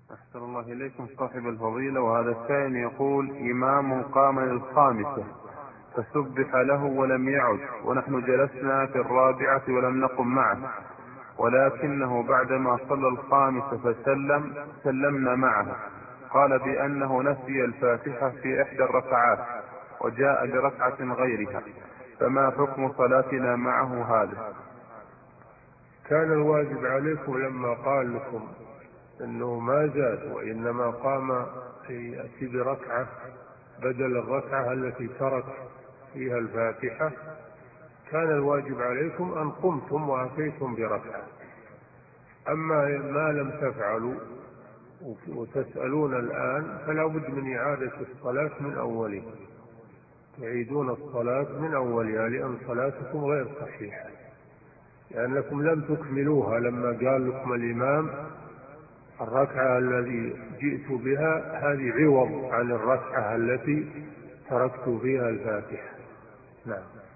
أحسن الله إليكم صاحب الفضيلة. وهذا السائل يقول: إمام قام للخامسة فسبح له ولم يعد، ونحن جلسنا في الرابعة ولم نقم معه، ولكنه بعدما صلى الخامسة سلمنا معه. قال بأنه نسي الفاتحة في إحدى الركعات وجاء بركعة غيرها، فما حكم صلاتنا معه هذا؟ كان الواجب عليكم لما قال لكم أنه ما زاد وإنما قام يأتي بركعة بدل الركعة التي ترك فيها الفاتحة، كان الواجب عليكم أن قمتم وأتيتم بركعة. أما ما لم تفعلوا وتسألون الآن فلا بد من إعادة الصلاة من أولها، تعيدون الصلاة من أولها، لأن صلاتكم غير صحيحة، لأنكم لم تكملوها. لما قال لكم الإمام الركعة التي جئت بها هذه عوض عن الركعة التي تركت فيها الفاتحة. نعم.